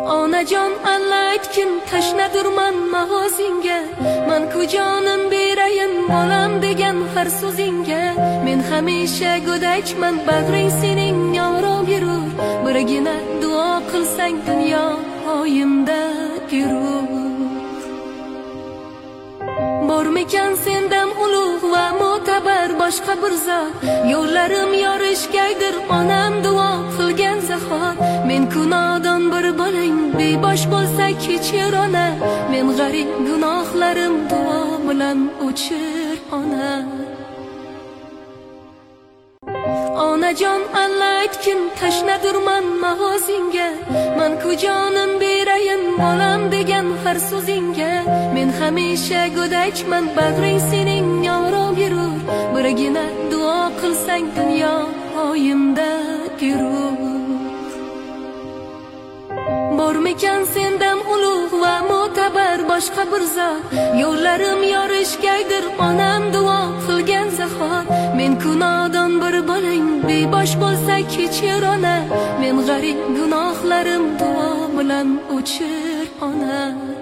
Onajon alla aytgin tashnadurman mag'ozinga, men ku jonim berayin bolam degan har so'zingga. Men hamisha go'dakman bag'ring sening yorom yurur, birgina duo qilsang dunyo oyimda yurur. Bormikan sendan ulug' va mo'tabar boshqa bir zot, yo'llarim yorishgaydir onam duo qilgan zahot. Men ku nodon bir bolang, bebosh bo'lsa kechir ona, men g'arib gunohlarim duo bilan o'chir ona. Onajon alla aytgin tashnadurman mag'ozinga, men ku jonim berayin bolam degan har so'zingga. Men hamisha go'dakman bag'ring sening yorom yurur, birgina duo qilsang dunyo oyimda yurur. Bormikan sendan ulug' va mo'tabar boshqa bir zot, yo'llarim yorishgaydir onam duo qilgan zahot. Men ku nodon bir bolang, bebosh bo'lsa kechir ona, men g'arib gunohlarim duo bilan o'chir ona.